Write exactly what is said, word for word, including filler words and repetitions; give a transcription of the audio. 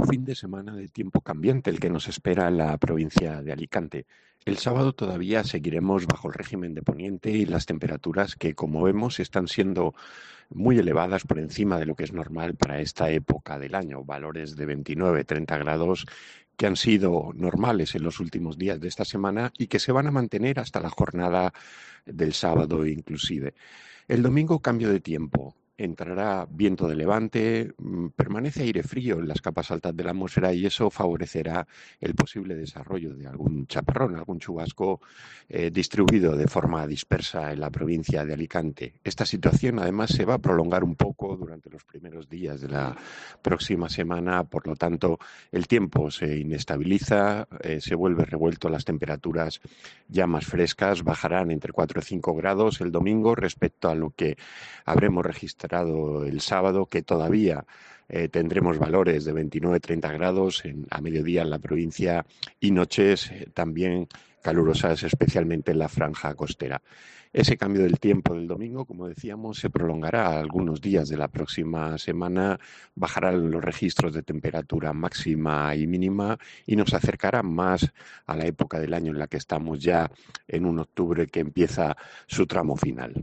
fin de semana de tiempo cambiante el que nos espera en la provincia de Alicante. El sábado todavía seguiremos bajo el régimen de poniente y las temperaturas que, como vemos, están siendo muy elevadas por encima de lo que es normal para esta época del año, valores de veintinueve, treinta grados que han sido normales en los últimos días de esta semana y que se van a mantener hasta la jornada del sábado inclusive. El domingo cambio de tiempo. Entrará viento de levante, mm, permanece aire frío en las capas altas de la atmósfera y eso favorecerá el posible desarrollo de algún chaparrón, algún chubasco eh, distribuido de forma dispersa en la provincia de Alicante. Esta situación además se va a prolongar un poco durante los primeros días de la próxima semana, por lo tanto el tiempo se inestabiliza, eh, se vuelve revuelto, las temperaturas ya más frescas bajarán entre cuatro y cinco grados el domingo respecto a lo que habremos registrado el sábado, que todavía eh, tendremos valores de veintinueve a treinta grados en, a mediodía en la provincia y noches eh, también calurosas, especialmente en la franja costera. Ese cambio del tiempo del domingo, como decíamos, se prolongará algunos días de la próxima semana, bajarán los registros de temperatura máxima y mínima y nos acercará más a la época del año en la que estamos ya en un octubre que empieza su tramo final.